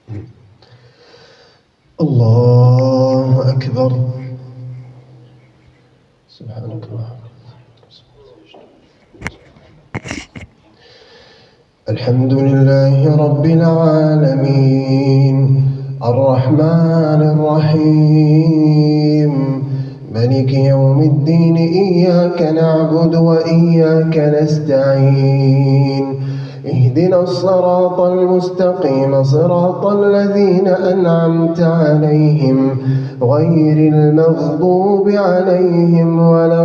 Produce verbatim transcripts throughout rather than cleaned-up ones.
الله أكبر. سبحانك اللهم. الحمد لله رب العالمين الرحمن الرحيم مالك يوم الدين، إياك نعبد وإياك نستعين، اهدنا الصراط المستقيم صراط الذين أنعمت عليهم غير المغضوب عليهم ولا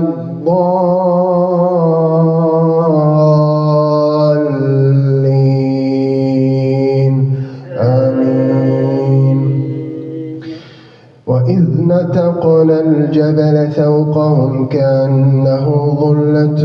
الضالين، آمين. وإذ نتقنا الجبل فوقهم كأنه ظلة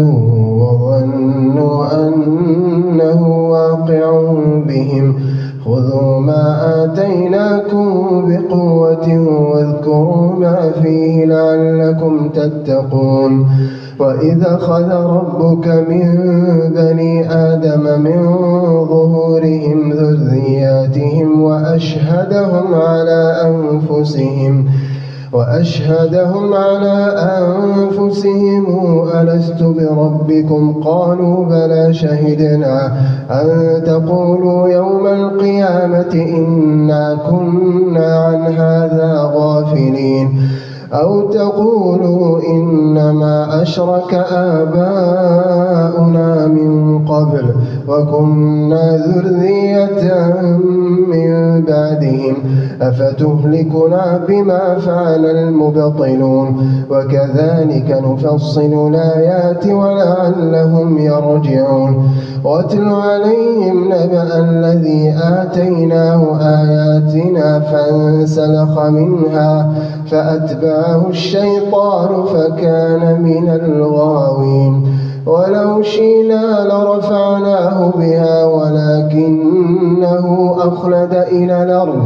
وظنوا أنه واقع بهم خذوا ما آتيناكم بقوة واذكروا ما فيه لعلكم تتقون. وإذ أخذ ربك من بني آدم من ظهورهم ذرياتهم وأشهدهم على أنفسهم وأشهدهم على أنفسهم ألست بربكم قالوا بلى شهدنا أن تقولوا يوم القيامة إنا كنا عن هذا غافلين أو تقولوا إنما أشرك آباؤنا من قبل وكنا ذرية من بعدهم أفتهلكنا بما فعل المبطلون وكذلك نفصل الآيات ولعلهم يرجعون. واتل عليهم نبأ الذي آتيناه آياتنا فانسلخ منها فأتبعه الشيطان فكان من الغاوين. ولو شئنا لرفعناه بها ولكنه أخلد إلى الأرض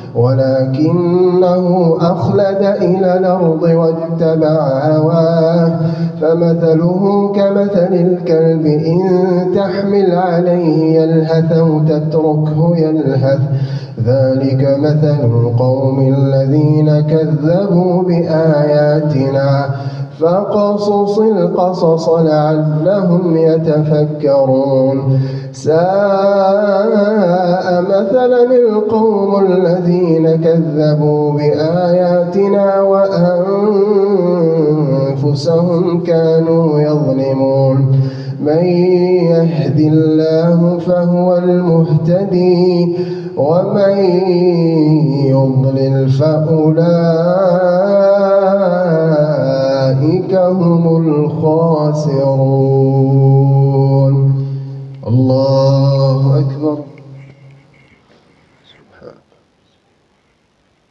ولكنه أخلد إلى الأرض واتبع هواه فمثله كمثل الكلب إن تحمل عليه يلهث أو تتركه يلهث ذلك مثل القوم الذين كذبوا بآياتنا فقصص القصص لعلهم يتفكرون. ساء مثلا القوم الذين كذبوا بآياتنا وأنفسهم كانوا يظلمون. من يهد الله فهو المهتدي ومن يضلل فأولئك هم الخاسرون.